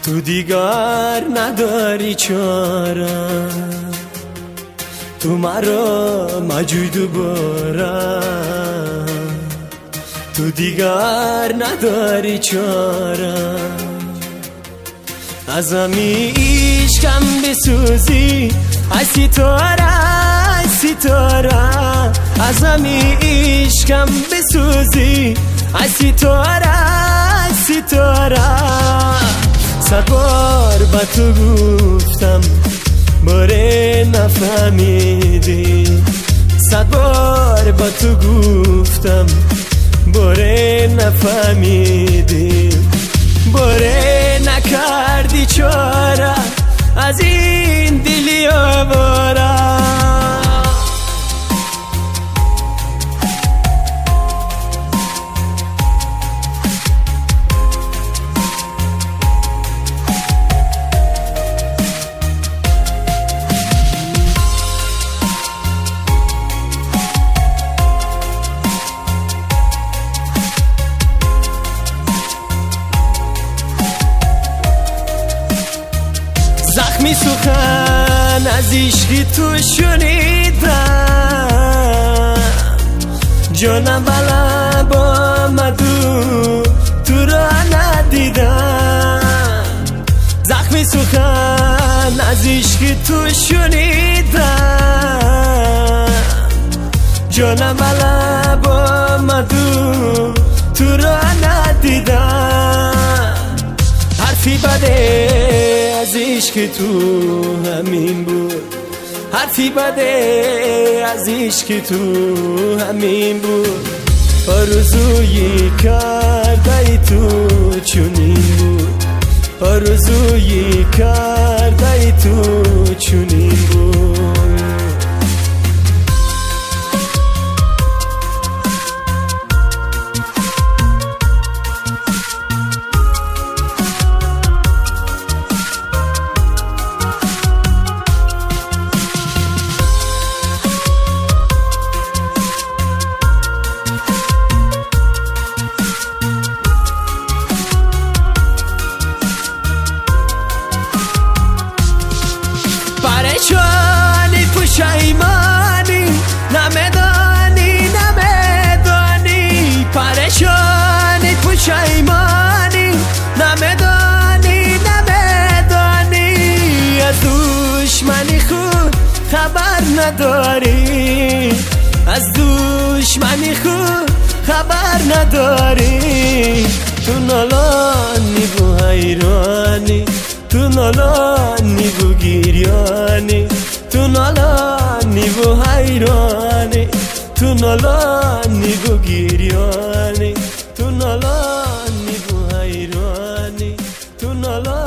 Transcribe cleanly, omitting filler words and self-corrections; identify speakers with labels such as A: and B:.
A: تو دیگر نداری چاره، تو مرا مجوی دوباره، تو دیگر نداری چاره. از همی عشقم بسوزی ای ستاره، ای ستاره، از همی عشقم بسوزی ای ستاره، ای ستاره. صد بار با تو گفتم باره نفهمیدی، صد بار با تو گفتم باره نفهمیدی، باره نکردی چاره از این دلی آواره. زخمی سخن از عشقی تو شنیدم، جانم بلا با مدو تو را ندیدم. زخمی سخن از عشقی تو شنیدم، جانم بلا با مدو تو را ندیدم. حرفی بده از عشق تو همین بود، حرفی بده از عشق تو همین بود. آرزویی کرده تو چنین بود، آرزویی کرده تو چنین بود. پریشانی پشیمانی نمیدانی، نمیدانی، پریشانی پشیمانی نمیدانی، نمیدانی. از دشمنی خود خبر نداری، از دشمنی خود خبر نداری. تو نالانی و حیرانی، تو نالانی و گریانی، تو نالانی و حیرانی، تو نالانی و گریانی، تو نالانی و حیرانی، تو نالانی